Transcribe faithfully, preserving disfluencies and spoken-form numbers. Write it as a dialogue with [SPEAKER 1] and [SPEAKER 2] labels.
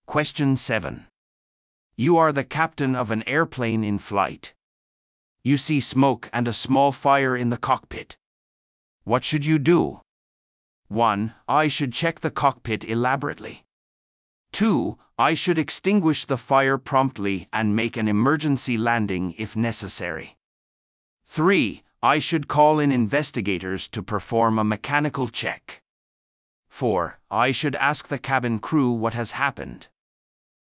[SPEAKER 1] Question seven. You are the captain of an airplane in flight. You see smoke and a small fire in the cockpit. What should you do? one. I should check the cockpit elaborately. two. I should extinguish the fire promptly and make an emergency landing if necessary. three. I should call in investigators to perform a mechanical check. four. I should ask the cabin crew what has happened.